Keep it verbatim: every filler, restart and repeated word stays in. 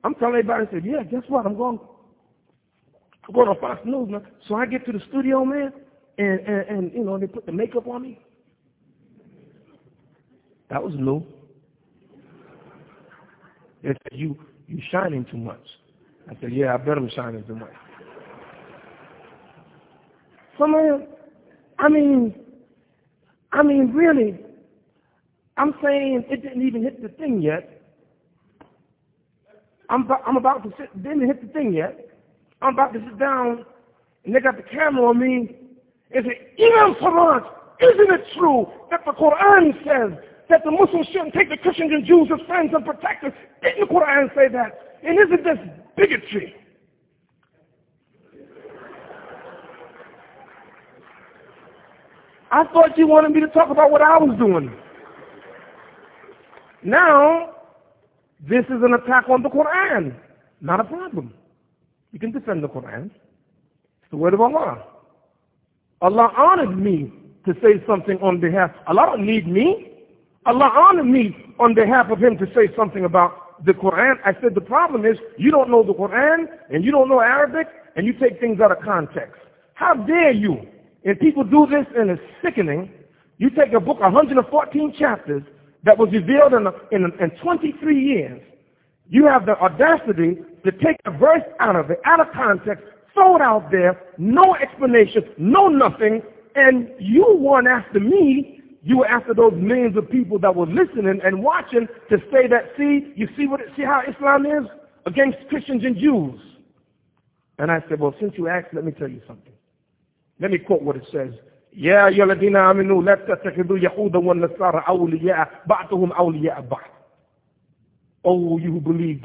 I'm telling everybody, I said, yeah, guess what? I'm going, I'm going on Fox News, man. So I get to the studio, man, and, and, and, you know, they put the makeup on me. That was new. They said, you, you shining too much. I said, yeah, I bet I'm shining too much. So, man, I mean, I mean, really, I'm saying it didn't even hit the thing yet. I'm, I'm about to sit, didn't hit the thing yet. I'm about to sit down, and they got the camera on me, and say, Imam Faraj, isn't it true that the Quran says that the Muslims shouldn't take the Christians and Jews as friends and protectors? Didn't the Quran say that? And isn't this bigotry? I thought you wanted me to talk about what I was doing. Now, this is an attack on the Quran. Not a problem. You can defend the Quran. It's the word of Allah. Allah honored me to say something on behalf. Allah don't need me. Allah honored me on behalf of him to say something about the Quran. I said the problem is you don't know the Quran and you don't know Arabic and you take things out of context. How dare you? And people do this and it's sickening. You take a book, one hundred fourteen chapters, that was revealed in, in, in twenty-three years. You have the audacity to take a verse out of it, out of context, throw it out there, no explanation, no nothing, and you weren't after me, you were after those millions of people that were listening and watching to say that, see, you see what it, see how Islam is against Christians and Jews. And I said, well, since you asked, let me tell you something. Let me quote what it says. يا أيها الذين آمنوا لا تتخذوا يهودا والنصارى أولياء بعضهم أولياء بعض. Oh, you who believe,